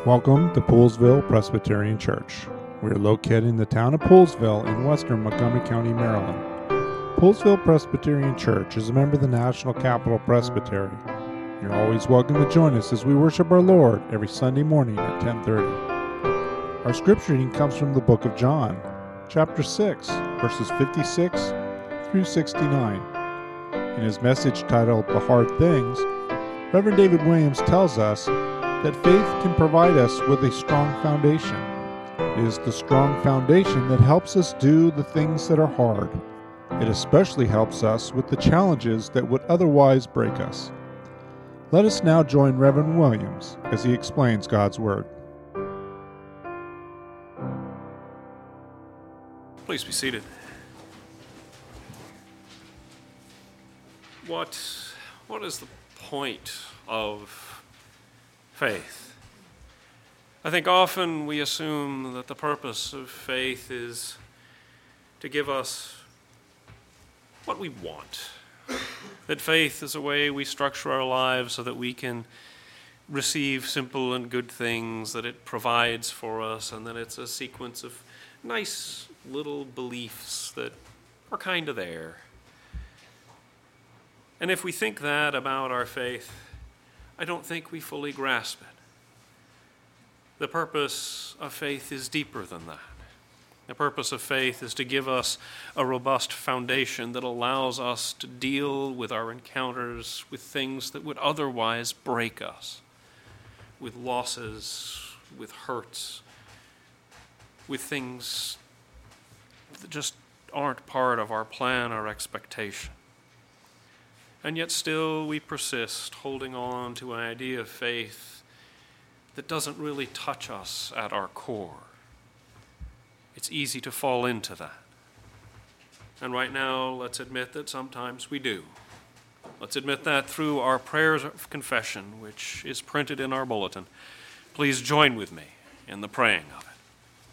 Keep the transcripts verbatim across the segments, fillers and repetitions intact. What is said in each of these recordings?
Welcome to Poolesville Presbyterian Church. We are located in the town of Poolesville in western Montgomery County, Maryland. Poolesville Presbyterian Church is a member of the National Capital Presbytery. You're always welcome to join us as we worship our Lord every Sunday morning at ten thirty. Our scripture reading comes from the book of John, chapter six, verses fifty-six through sixty-nine. In his message titled The Hard Things, Reverend David Williams tells us that faith can provide us with a strong foundation. It is the strong foundation that helps us do the things that are hard. It especially helps us with the challenges that would otherwise break us. Let us now join Reverend Williams as he explains God's Word. Please be seated. What, what is the point of faith? I think often we assume that the purpose of faith is to give us what we want. That faith is a way we structure our lives so that we can receive simple and good things that it provides for us, and that it's a sequence of nice little beliefs that are kind of there. And if we think that about our faith, I don't think we fully grasp it. The purpose of faith is deeper than that. The purpose of faith is to give us a robust foundation that allows us to deal with our encounters with things that would otherwise break us, with losses, with hurts, with things that just aren't part of our plan or expectation. And yet still we persist, holding on to an idea of faith that doesn't really touch us at our core. It's easy to fall into that. And right now, let's admit that sometimes we do. Let's admit that through our prayers of confession, which is printed in our bulletin. Please join with me in the praying of it.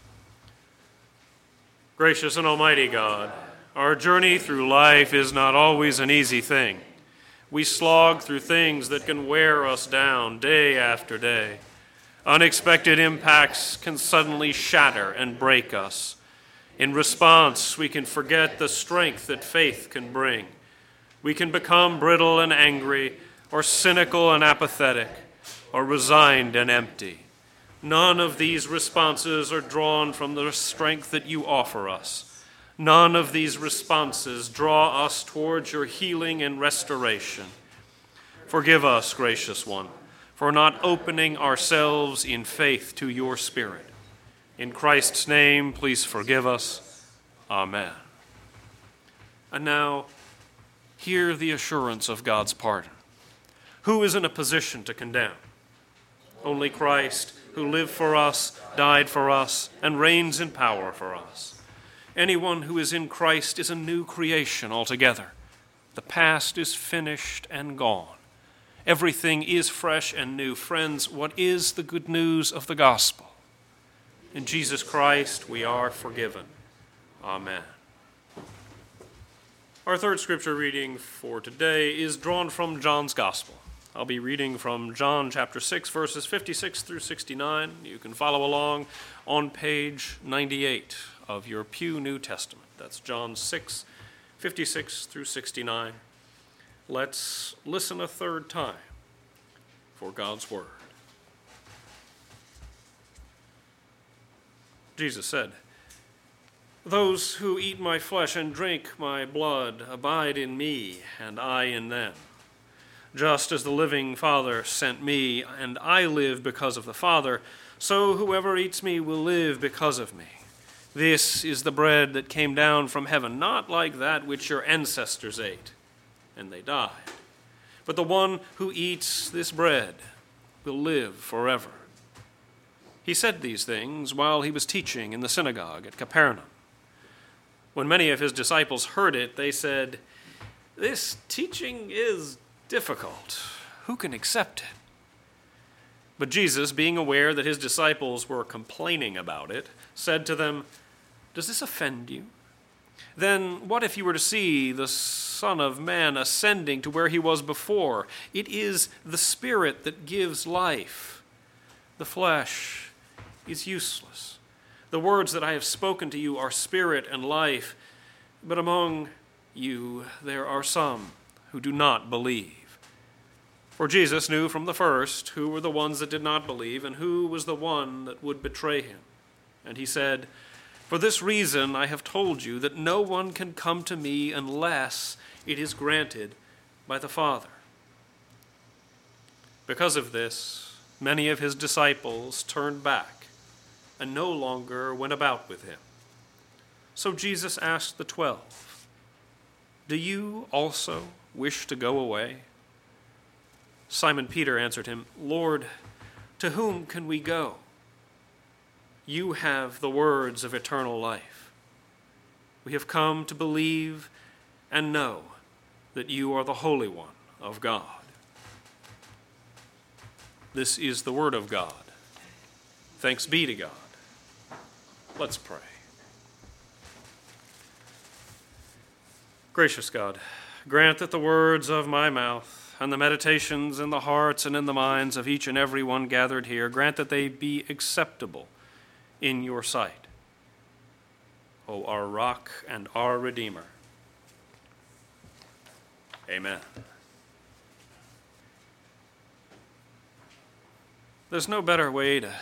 Gracious and almighty God, our journey through life is not always an easy thing. We slog through things that can wear us down day after day. Unexpected impacts can suddenly shatter and break us. In response, we can forget the strength that faith can bring. We can become brittle and angry, or cynical and apathetic, or resigned and empty. None of these responses are drawn from the strength that you offer us. None of these responses draw us towards your healing and restoration. Forgive us, gracious one, for not opening ourselves in faith to your Spirit. In Christ's name, please forgive us. Amen. And now, hear the assurance of God's pardon. Who is in a position to condemn? Only Christ, who lived for us, died for us, and reigns in power for us. Anyone who is in Christ is a new creation altogether. The past is finished and gone. Everything is fresh and new. Friends, what is the good news of the gospel? In Jesus Christ, we are forgiven. Amen. Our third scripture reading for today is drawn from John's gospel. I'll be reading from John chapter six, verses fifty-six through sixty-nine. You can follow along on page ninety-eight of your Pew New Testament. That's John six, fifty-six through sixty-nine. Let's listen a third time for God's word. Jesus said, "Those who eat my flesh and drink my blood abide in me, and I in them. Just as the living Father sent me, and I live because of the Father, so whoever eats me will live because of me. This is the bread that came down from heaven, not like that which your ancestors ate, and they died. But the one who eats this bread will live forever." He said these things while he was teaching in the synagogue at Capernaum. When many of his disciples heard it, they said, "This teaching is difficult. Who can accept it?" But Jesus, being aware that his disciples were complaining about it, said to them, "Does this offend you? Then what if you were to see the Son of Man ascending to where he was before? It is the Spirit that gives life. the flesh is useless. The words that I have spoken to you are spirit and life, but among you there are some who do not believe." For Jesus knew from the first who were the ones that did not believe and who was the one that would betray him. And he said, "For this reason I have told you that no one can come to me unless it is granted by the Father." Because of this, many of his disciples turned back and no longer went about with him. So Jesus asked the twelve, "Do you also wish to go away?" Simon Peter answered him, "Lord, to whom can we go? You have the words of eternal life. We have come to believe and know that you are the Holy One of God." This is the word of God. Thanks be to God. Let's pray. Gracious God, grant that the words of my mouth and the meditations in the hearts and in the minds of each and every one gathered here, grant that they be acceptable in your sight, O our rock and our Redeemer. Amen. There's no better way to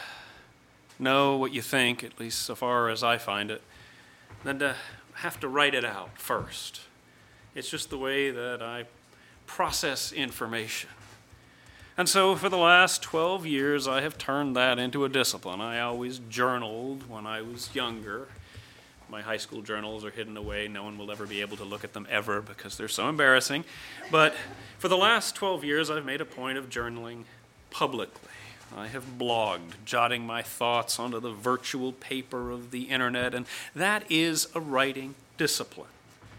know what you think, at least so far as I find it, than to have to write it out first. It's just the way that I process information. And so for the last twelve years, I have turned that into a discipline. I always journaled when I was younger. My high school journals are hidden away. No one will ever be able to look at them ever because they're so embarrassing. But for the last twelve years, I've made a point of journaling publicly. I have blogged, jotting my thoughts onto the virtual paper of the internet, and that is a writing discipline.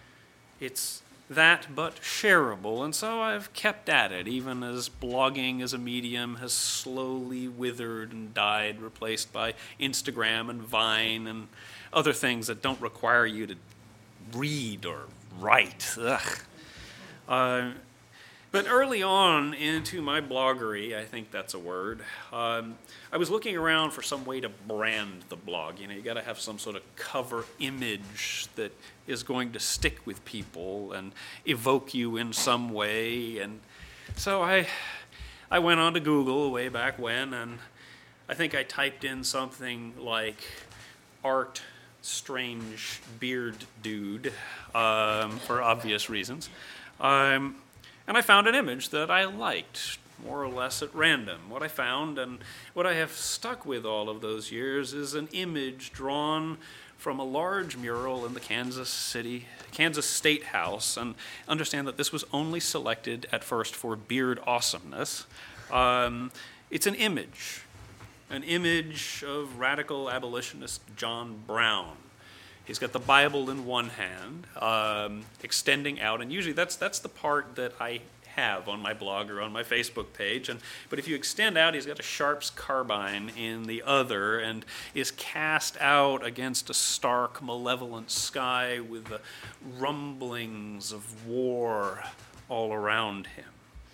It's that but shareable, and so I've kept at it, even as blogging as a medium has slowly withered and died, replaced by Instagram and Vine and other things that don't require you to read or write. Ugh. Uh, But early on into my bloggery, I think that's a word, um, I was looking around for some way to brand the blog. You know, you got to have some sort of cover image that is going to stick with people and evoke you in some way. And so I, I went on to Google way back when, and I think I typed in something like Art Strange Beard Dude um, for obvious reasons. Um, And I found an image that I liked, more or less at random. What I found and what I have stuck with all of those years is an image drawn from a large mural in the Kansas City, Kansas State House. And understand that this was only selected at first for beard awesomeness. Um, it's an image, an image of radical abolitionist John Brown. He's got the Bible in one hand, um, extending out, and usually that's that's the part that I have on my blog or on my Facebook page. And but if you extend out, he's got a Sharp's carbine in the other, and is cast out against a stark, malevolent sky with the rumblings of war all around him.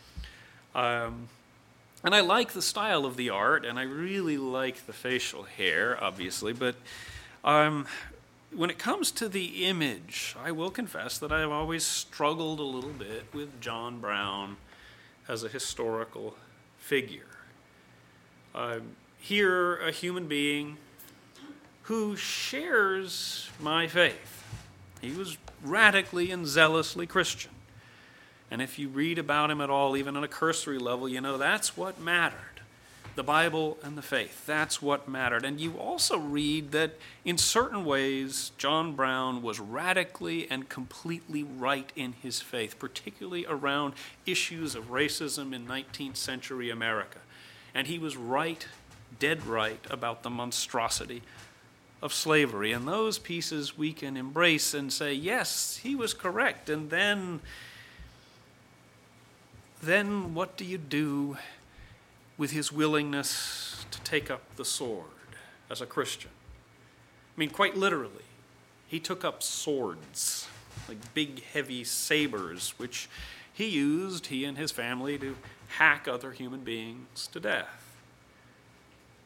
Um, and I like the style of the art, and I really like the facial hair, obviously, but um. When it comes to the image, I will confess that I have always struggled a little bit with John Brown as a historical figure. Uh, here, a human being who shares my faith. He was radically and zealously Christian. And if you read about him at all, even on a cursory level, you know that's what mattered. The Bible and the faith, that's what mattered. And you also read that in certain ways, John Brown was radically and completely right in his faith, particularly around issues of racism in nineteenth century America. And he was right, dead right, about the monstrosity of slavery. And those pieces we can embrace and say, yes, he was correct. And then, then what do you do with his willingness to take up the sword as a Christian? I mean, quite literally, he took up swords, like big, heavy sabers, which he used, he and his family, to hack other human beings to death.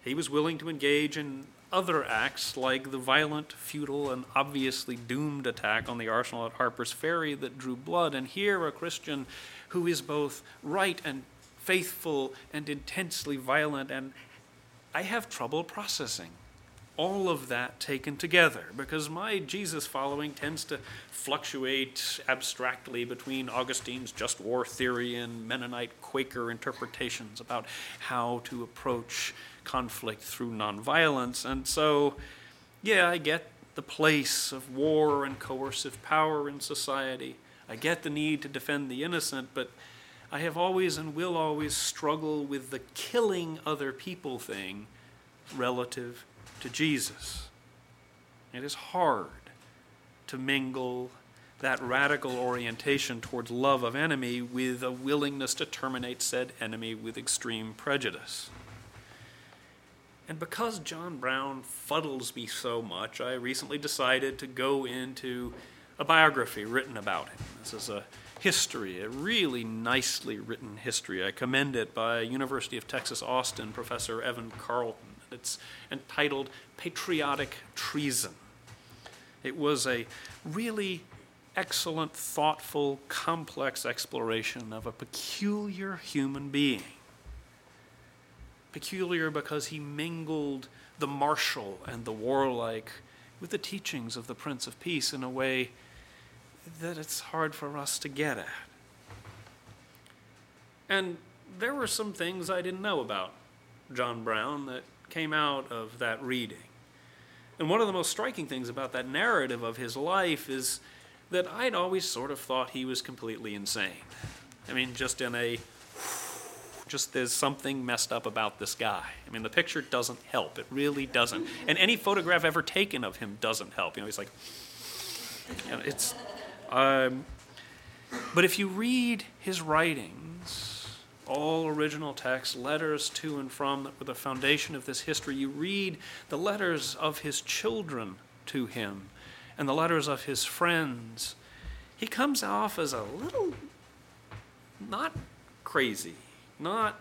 He was willing to engage in other acts like the violent, futile, and obviously doomed attack on the arsenal at Harper's Ferry that drew blood. And here a Christian who is both right and faithful and intensely violent, and I have trouble processing all of that taken together, because my Jesus following tends to fluctuate abstractly between Augustine's just war theory and Mennonite Quaker interpretations about how to approach conflict through nonviolence. And so, yeah, I get the place of war and coercive power in society. I get the need to defend the innocent, but I have always and will always struggle with the killing other people thing relative to Jesus. It is hard to mingle that radical orientation towards love of enemy with a willingness to terminate said enemy with extreme prejudice. And because John Brown fuddles me so much, I recently decided to go into a biography written about him. This is a history, a really nicely written history. I commend it by University of Texas Austin Professor Evan Carlton. It's entitled Patriotic Treason. It was a really excellent, thoughtful, complex exploration of a peculiar human being. Peculiar because he mingled the martial and the warlike with the teachings of the Prince of Peace in a way that it's hard for us to get at. And there were some things I didn't know about John Brown that came out of that reading. And one of the most striking things about that narrative of his life is that I'd always sort of thought he was completely insane. I mean, just in a, just there's something messed up about this guy. I mean, the picture doesn't help. It really doesn't. And any photograph ever taken of him doesn't help. You know, he's like, you know, it's, um, but if you read his writings, all original texts, letters to and from that were the foundation of this history, you read the letters of his children to him and the letters of his friends, he comes off as a little not crazy, not,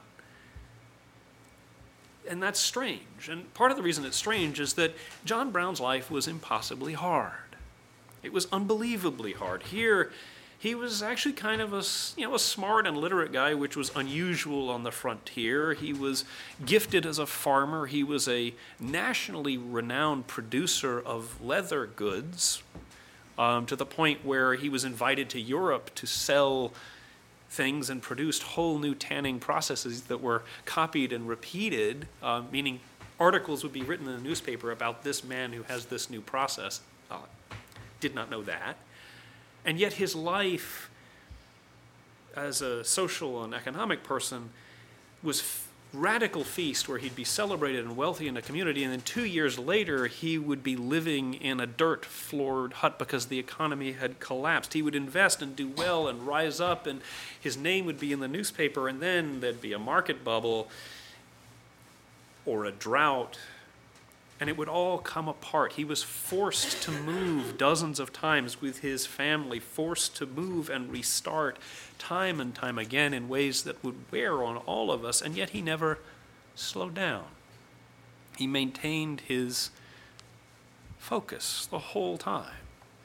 and that's strange. And part of the reason it's strange is that John Brown's life was impossibly hard. It was unbelievably hard. Here, he was actually kind of a, you know, a smart and literate guy, which was unusual on the frontier. He was gifted as a farmer. He was a nationally renowned producer of leather goods, um, to the point where he was invited to Europe to sell things and produced whole new tanning processes that were copied and repeated, uh, meaning articles would be written in the newspaper about this man who has this new process. Uh, did not know that. And yet his life as a social and economic person was f- radical feast where he'd be celebrated and wealthy in a community, and then two years later he would be living in a dirt-floored hut because the economy had collapsed. He would invest and do well and rise up, and his name would be in the newspaper, and then there'd be a market bubble or a drought, and it would all come apart. He was forced to move dozens of times with his family, forced to move and restart time and time again in ways that would wear on all of us, and yet he never slowed down. He maintained his focus the whole time.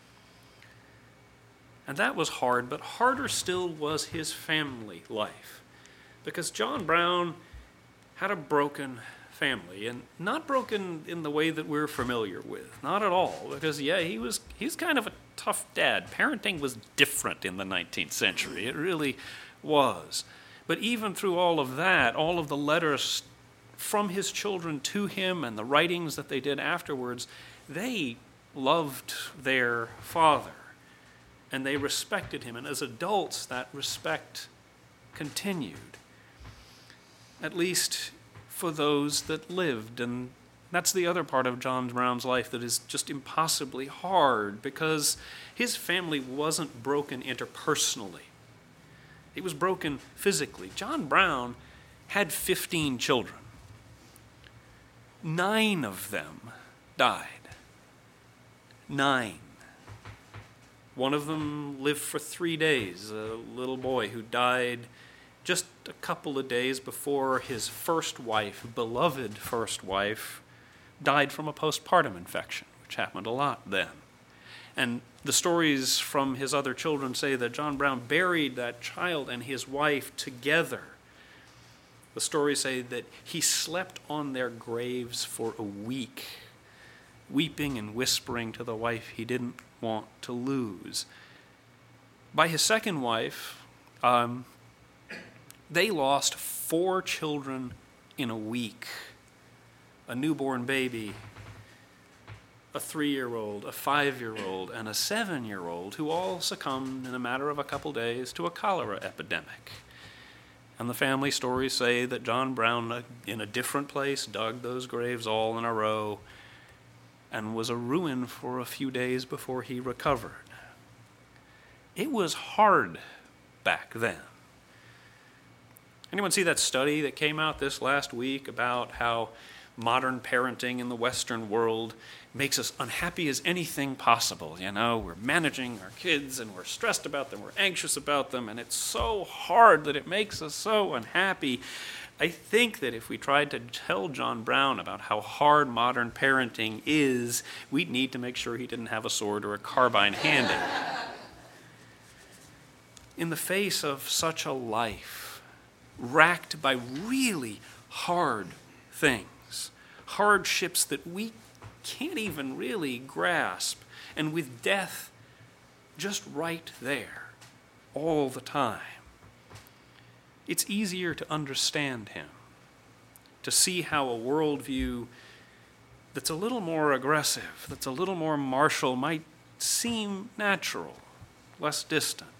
And that was hard, but harder still was his family life, because John Brown had a broken family, and not broken in the way that we're familiar with, not at all, because yeah, he was he's kind of a tough dad. Parenting was different in the nineteenth century. It really was. But even through all of that, all of the letters from his children to him and the writings that they did afterwards, they loved their father and they respected him, and as adults that respect continued, at least for those that lived. And that's the other part of John Brown's life that is just impossibly hard, because his family wasn't broken interpersonally. It was broken physically. John Brown had fifteen children. Nine of them died. Nine. One of them lived for three days, a little boy who died just a couple of days before his first wife, beloved first wife, died from a postpartum infection, which happened a lot then. And the stories from his other children say that John Brown buried that child and his wife together. The stories say that he slept on their graves for a week, weeping and whispering to the wife he didn't want to lose. By his second wife, um, they lost four children in a week. A newborn baby, a three-year-old, a five-year-old, and a seven-year-old, who all succumbed in a matter of a couple days to a cholera epidemic. And the family stories say that John Brown, in a different place, dug those graves all in a row and was a ruin for a few days before he recovered. It was hard back then. Anyone see that study that came out this last week about how modern parenting in the Western world makes us unhappy as anything possible? You know, we're managing our kids and we're stressed about them, we're anxious about them, and it's so hard that it makes us so unhappy. I think that if we tried to tell John Brown about how hard modern parenting is, we'd need to make sure he didn't have a sword or a carbine handy. In the face of such a life, racked by really hard things, hardships that we can't even really grasp, and with death just right there all the time, it's easier to understand him, to see how a worldview that's a little more aggressive, that's a little more martial, might seem natural, less distant.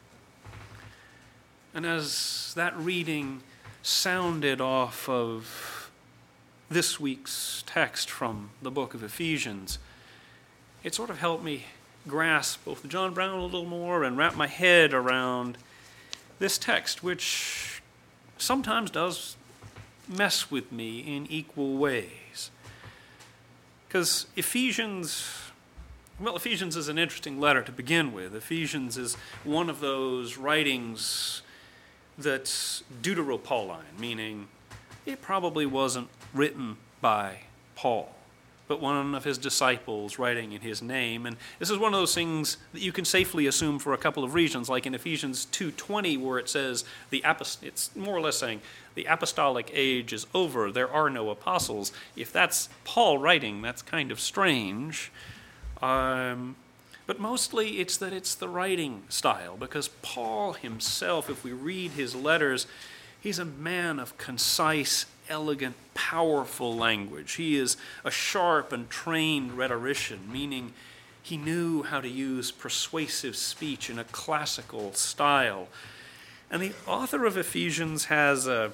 And as that reading sounded off of this week's text from the book of Ephesians, it sort of helped me grasp both John Brown a little more and wrap my head around this text, which sometimes does mess with me in equal ways. Because Ephesians, well, Ephesians is an interesting letter to begin with. Ephesians is one of those writings that's Deuteropauline, meaning it probably wasn't written by Paul, but one of his disciples writing in his name. And this is one of those things that you can safely assume for a couple of reasons, like in Ephesians two twenty, where it says, the apost- it's more or less saying, the apostolic age is over, there are no apostles. If that's Paul writing, that's kind of strange. Um... But mostly it's that it's the writing style, because Paul himself, if we read his letters, he's a man of concise, elegant, powerful language. He is a sharp and trained rhetorician, meaning he knew how to use persuasive speech in a classical style. And the author of Ephesians has a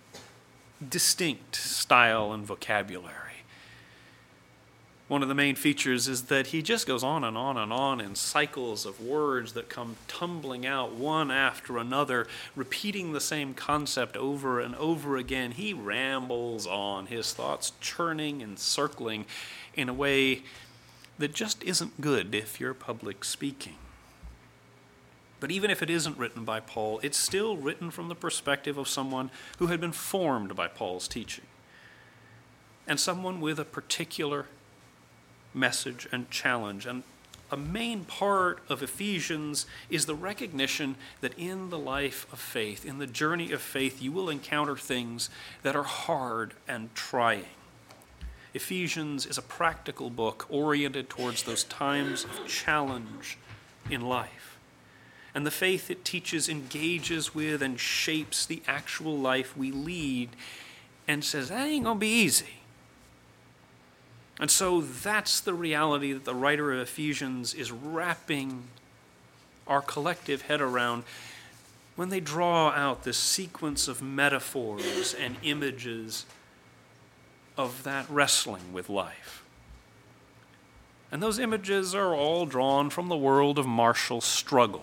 distinct style and vocabulary. One of the main features is that he just goes on and on and on in cycles of words that come tumbling out one after another, repeating the same concept over and over again. He rambles on, his thoughts churning and circling in a way that just isn't good if you're public speaking. But even if it isn't written by Paul, it's still written from the perspective of someone who had been formed by Paul's teaching, and someone with a particular message and challenge. And a main part of Ephesians is the recognition that in the life of faith, in the journey of faith, you will encounter things that are hard and trying. Ephesians is a practical book oriented towards those times of challenge in life. And the faith it teaches engages with and shapes the actual life we lead and says, that ain't going to be easy. And so that's the reality that the writer of Ephesians is wrapping our collective head around when they draw out this sequence of metaphors and images of that wrestling with life. And those images are all drawn from the world of martial struggle.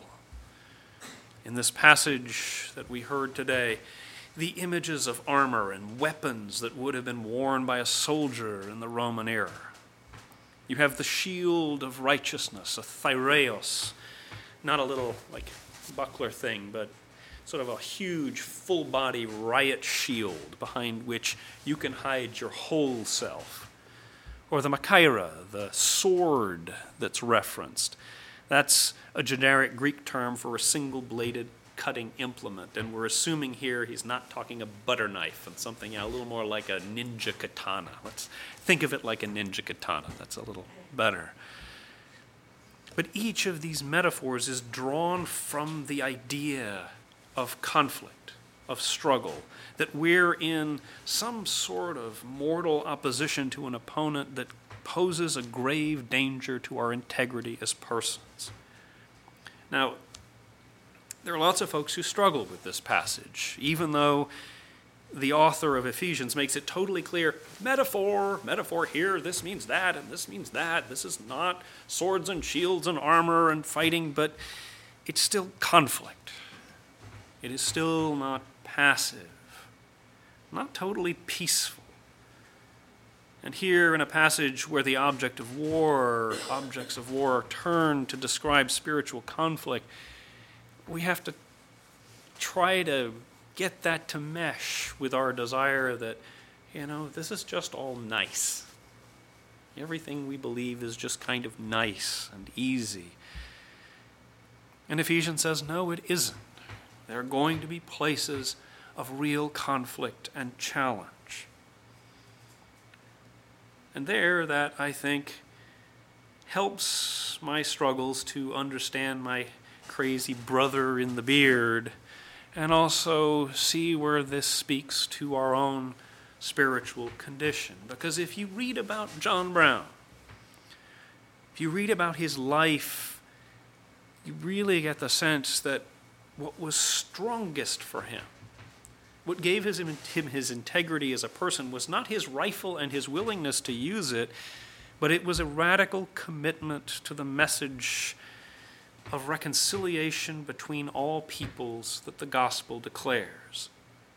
In this passage that we heard today, the images of armor and weapons that would have been worn by a soldier in the Roman era. You have the shield of righteousness, a thyreos, not a little like buckler thing, but sort of a huge full-body riot shield behind which you can hide your whole self. Or the Machaira, the sword that's referenced. That's a generic Greek term for a single-bladed cutting implement, and we're assuming here he's not talking a butter knife and something a little more like a ninja katana. Let's think of it like a ninja katana. That's a little better. But each of these metaphors is drawn from the idea of conflict, of struggle, that we're in some sort of mortal opposition to an opponent that poses a grave danger to our integrity as persons. Now, there are lots of folks who struggle with this passage, even though the author of Ephesians makes it totally clear, metaphor, metaphor here, this means that, and this means that. This is not swords and shields and armor and fighting, but it's still conflict. It is still not passive, not totally peaceful. And here in a passage where the object of war, objects of war are turned to describe spiritual conflict, we have to try to get that to mesh with our desire that, you know, this is just all nice. Everything we believe is just kind of nice and easy. And Ephesians says, no, it isn't. There are going to be places of real conflict and challenge. And there, that, I think, helps my struggles to understand my crazy brother in the beard, and also see where this speaks to our own spiritual condition. Because if you read about John Brown, if you read about his life, you really get the sense that what was strongest for him, what gave his, him his integrity as a person, was not his rifle and his willingness to use it, but it was a radical commitment to the message of reconciliation between all peoples that the gospel declares.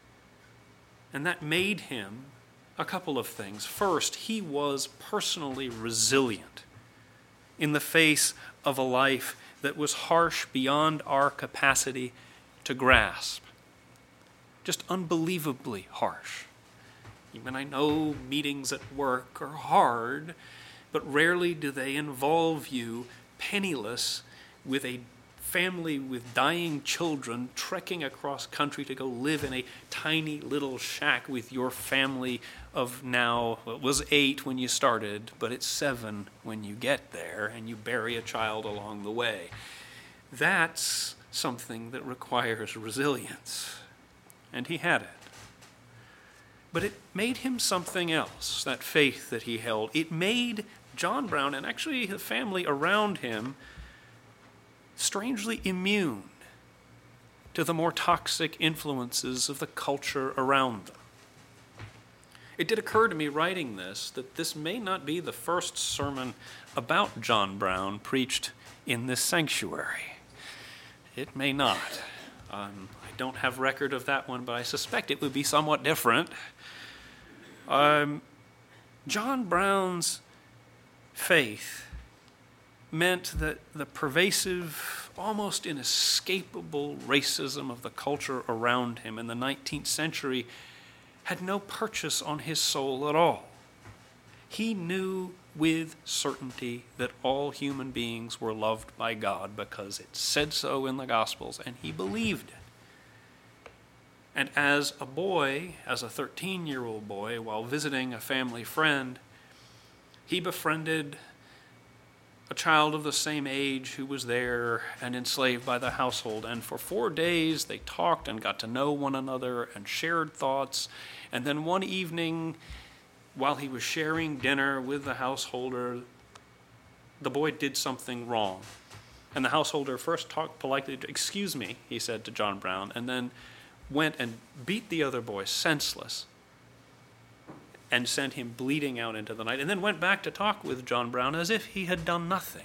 And that made him a couple of things. First, he was personally resilient in the face of a life that was harsh beyond our capacity to grasp. Just unbelievably harsh. Even I know meetings at work are hard, but rarely do they involve you penniless with a family with dying children trekking across country to go live in a tiny little shack with your family of now, well, it was eight when you started, but it's seven when you get there, and you bury a child along the way. That's something that requires resilience, and he had it. But it made him something else, that faith that he held. It made John Brown, and actually the family around him, strangely immune to the more toxic influences of the culture around them. It did occur to me writing this that this may not be the first sermon about John Brown preached in this sanctuary. It may not. Um, I don't have record of that one, but I suspect it would be somewhat different. Um, John Brown's faith meant that the pervasive, almost inescapable racism of the culture around him in the nineteenth century had no purchase on his soul at all. He knew with certainty that all human beings were loved by God because it said so in the Gospels, and he believed it. And as a boy, as a thirteen-year-old boy, while visiting a family friend, he befriended a child of the same age who was there and enslaved by the household. And for four days they talked and got to know one another and shared thoughts. And then one evening, while he was sharing dinner with the householder, the boy did something wrong. And the householder first talked politely, "Excuse me," he said to John Brown, and then went and beat the other boy senseless and sent him bleeding out into the night, and then went back to talk with John Brown as if he had done nothing.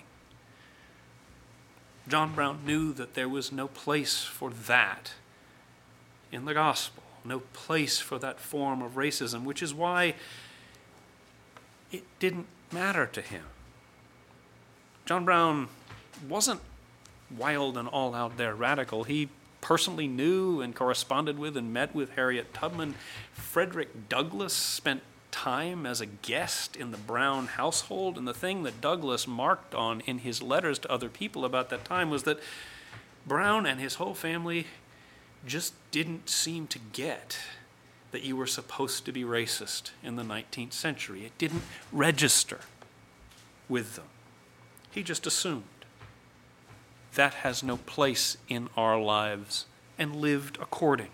John Brown knew that there was no place for that in the gospel, no place for that form of racism, which is why it didn't matter to him. John Brown wasn't wild and all out there radical. He personally knew and corresponded with and met with Harriet Tubman. Frederick Douglass spent time as a guest in the Brown household, and the thing that Douglass marked on in his letters to other people about that time was that Brown and his whole family just didn't seem to get that you were supposed to be racist in the nineteenth century. It didn't register with them. He just assumed that has no place in our lives and lived accordingly.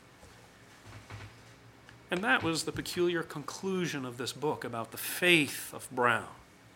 And that was the peculiar conclusion of this book about the faith of Brown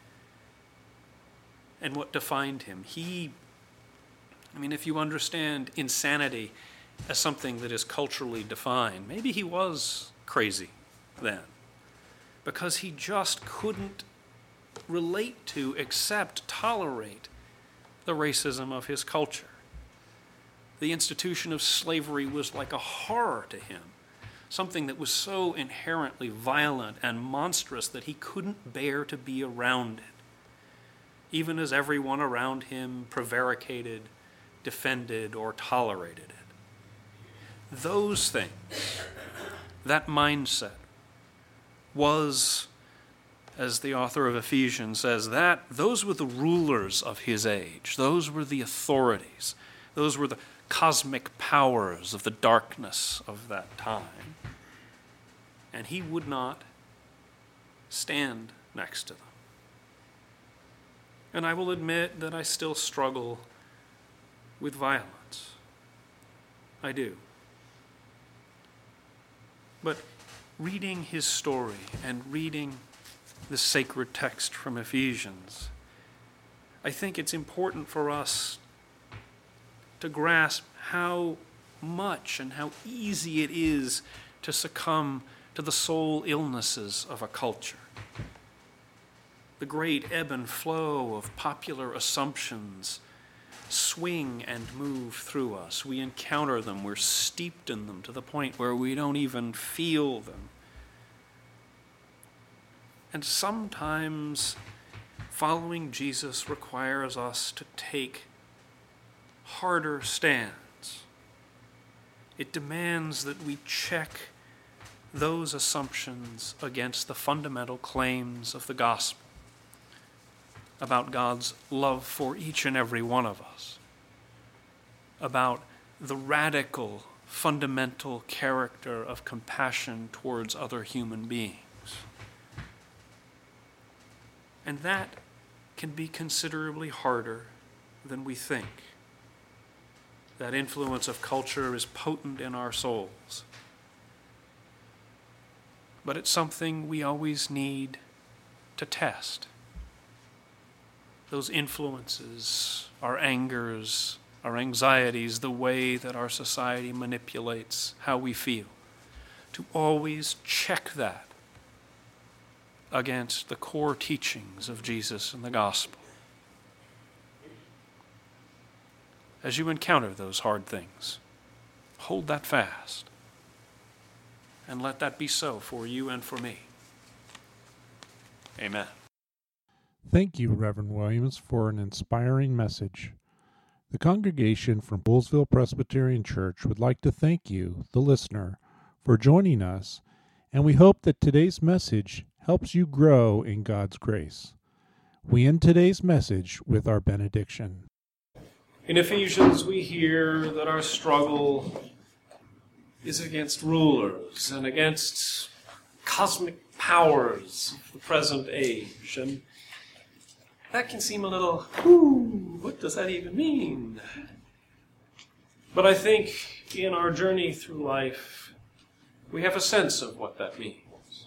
and what defined him. He, I mean, if you understand insanity as something that is culturally defined, maybe he was crazy then, because he just couldn't relate to, accept, tolerate the racism of his culture. The institution of slavery was like a horror to him, something that was so inherently violent and monstrous that he couldn't bear to be around it, even as everyone around him prevaricated, defended, or tolerated it. Those things, that mindset, was, as the author of Ephesians says, that those were the rulers of his age. Those were the authorities. Those were the cosmic powers of the darkness of that time. And he would not stand next to them. And I will admit that I still struggle with violence. I do. But reading his story and reading the sacred text from Ephesians, I think it's important for us to grasp how much and how easy it is to succumb to the soul illnesses of a culture. The great ebb and flow of popular assumptions swing and move through us. We encounter them, we're steeped in them to the point where we don't even feel them. And sometimes following Jesus requires us to take harder stands. It demands that we check those assumptions against the fundamental claims of the gospel about God's love for each and every one of us, about the radical, fundamental character of compassion towards other human beings. And that can be considerably harder than we think. That influence of culture is potent in our souls. But it's something we always need to test. Those influences, our angers, our anxieties, the way that our society manipulates how we feel. To always check that against the core teachings of Jesus and the gospel. As you encounter those hard things, hold that fast and let that be so for you and for me. Amen. Thank you, Reverend Williams, for an inspiring message. The congregation from Poolesville Presbyterian Church would like to thank you, the listener, for joining us, and we hope that today's message helps you grow in God's grace. We end today's message with our benediction. In Ephesians, we hear that our struggle is against rulers and against cosmic powers of the present age. And that can seem a little, whoo, what does that even mean? But I think in our journey through life, we have a sense of what that means.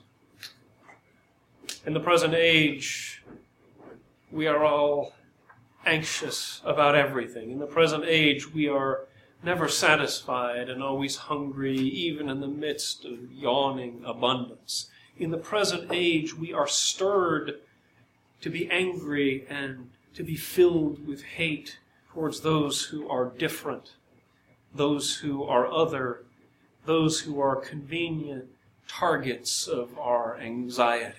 In the present age, we are all anxious about everything. In the present age, we are never satisfied and always hungry, even in the midst of yawning abundance. In the present age, we are stirred to be angry and to be filled with hate towards those who are different, those who are other, those who are convenient targets of our anxiety.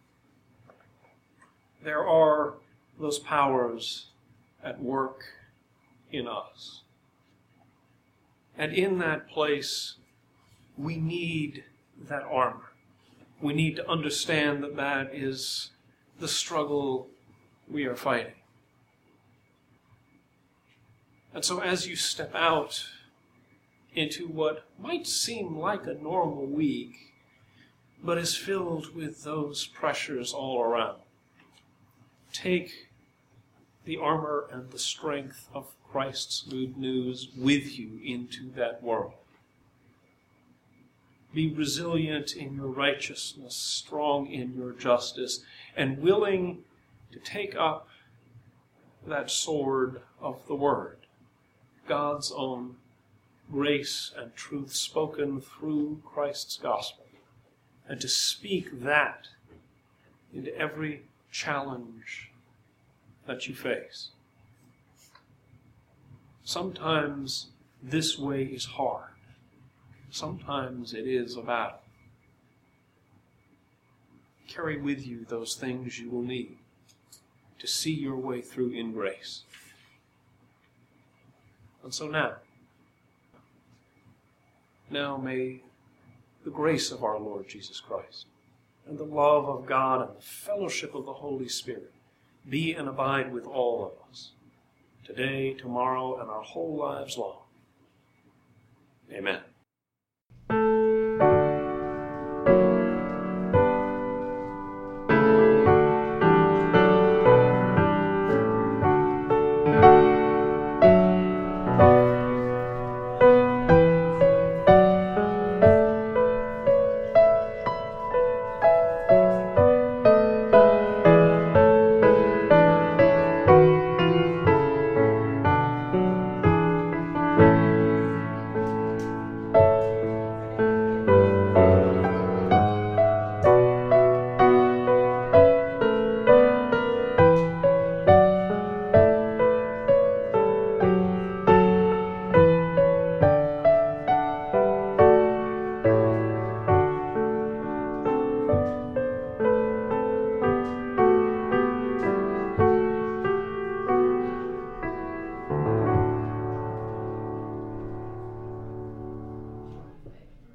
There are those powers at work in us. And in that place, we need that armor. We need to understand that that is the struggle we are fighting. And so as you step out into what might seem like a normal week, but is filled with those pressures all around, take the armor and the strength of Christ's good news with you into that world. Be resilient in your righteousness, strong in your justice, and willing to take up that sword of the Word, God's own grace and truth spoken through Christ's gospel, and to speak that into every challenge that you face. Sometimes this way is hard. Sometimes it is a battle. Carry with you those things you will need to see your way through in grace. And so now, now may the grace of our Lord Jesus Christ and the love of God and the fellowship of the Holy Spirit be and abide with all of us, today, tomorrow, and our whole lives long. Amen.